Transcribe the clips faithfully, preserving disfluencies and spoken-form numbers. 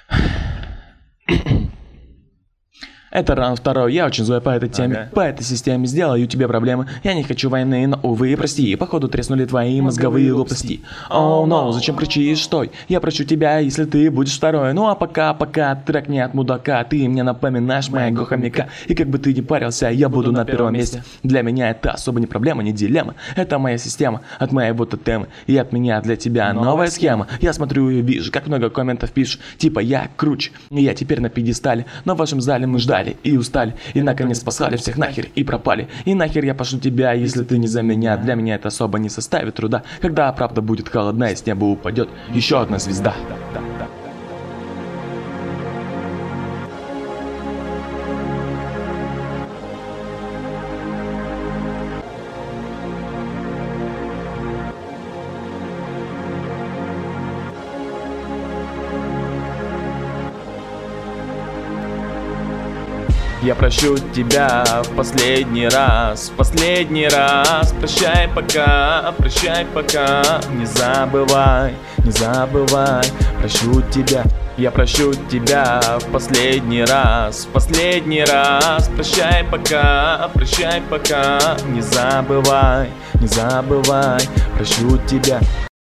Это раунд второй, я очень злой по этой теме, Ага. по этой системе сделаю тебе проблемы. Я не хочу войны, но увы, прости, походу треснули твои мозговые лопасти. Оу, ноу, зачем кричишь, стой? Я прощу тебя, если ты будешь второй. Ну а пока, пока, трек не от мудака, ты мне напоминаешь моего хомяка. И как бы ты ни парился, я буду на первом месте. Для меня это особо не проблема, не дилемма. Это моя система, от моего тотема. И от меня для тебя новая схема. Я смотрю и вижу, как много комментов пишут, типа я круче, и я теперь на пьедестале. Но в вашем зале мы ждали и устали, и наконец послали всех нахер и пропали. И нахер я пошлю тебя, если ты не за меня. Для меня это особо не составит труда. Когда правда будет холодна и с неба упадет еще одна звезда. Я прощу тебя в последний раз, в последний раз. Прощай пока, прощай пока. Не забывай, не забывай. Прощу тебя, я прощу тебя в последний раз, в последний раз. Прощай пока, прощай пока. Не забывай, не забывай. Прощу тебя.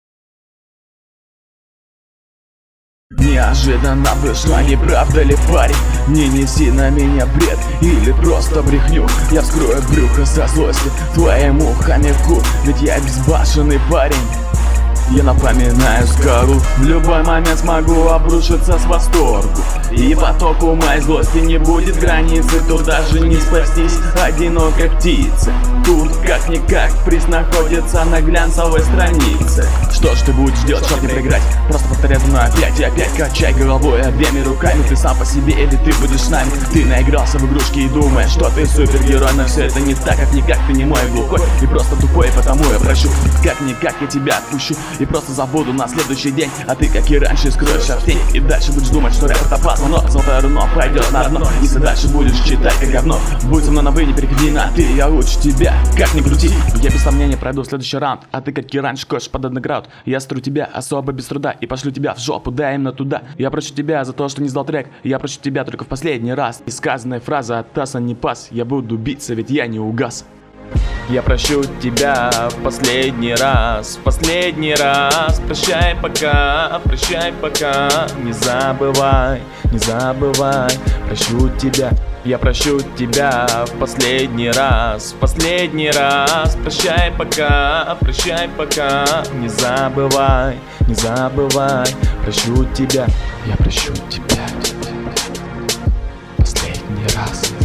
Неожиданно вышло, не правда ли, парень? Не неси на меня бред или просто брехню. Я вскрою брюхо со злости твоему хомяку. Ведь я безбашенный парень. Я напоминаю скалу, в любой момент смогу обрушиться с восторгу. И потоку моей злости не будет границы. Тут даже не спастись одинокой птице. Тут как-никак приз находится на глянцевой странице. Что ж ты будешь делать, чтоб не проиграть? Просто повторяй за мной опять и опять. Качай головой обеими руками. Ты сам по себе или ты будешь с нами? Ты наигрался в игрушки и думаешь, что ты супергерой. Но все это не так, как-никак ты не мой глухой и просто тупой, потому я прощу. Как-никак я тебя отпущу и просто забуду на следующий день. А ты, как и раньше, скроешься в тень. И дальше будешь думать, что рэп это опасно. Но золотое руно пойдет на дно. Если дальше будешь читать как говно, будь со мной на вы, не переходи на ты. Я лучше тебя, как ни крути. Я без сомнения пройду следующий раунд. А ты, как и раньше, коешь под андеграунд. Я стру тебя особо без труда и пошлю тебя в жопу, да именно туда. Я прощу тебя за то, что не сдал трек. Я прощу тебя только в последний раз. И сказанная фраза от Таса не пас. Я буду биться, ведь я не угас. Я прощу тебя в последний раз, в последний раз. Прощай пока, прощай пока. Не забывай, не забывай. Прощу тебя. Я прощу тебя в последний раз, в последний раз. Прощай пока, прощай пока. Не забывай, не забывай. Прощу тебя. Я прощу тебя. Последний раз.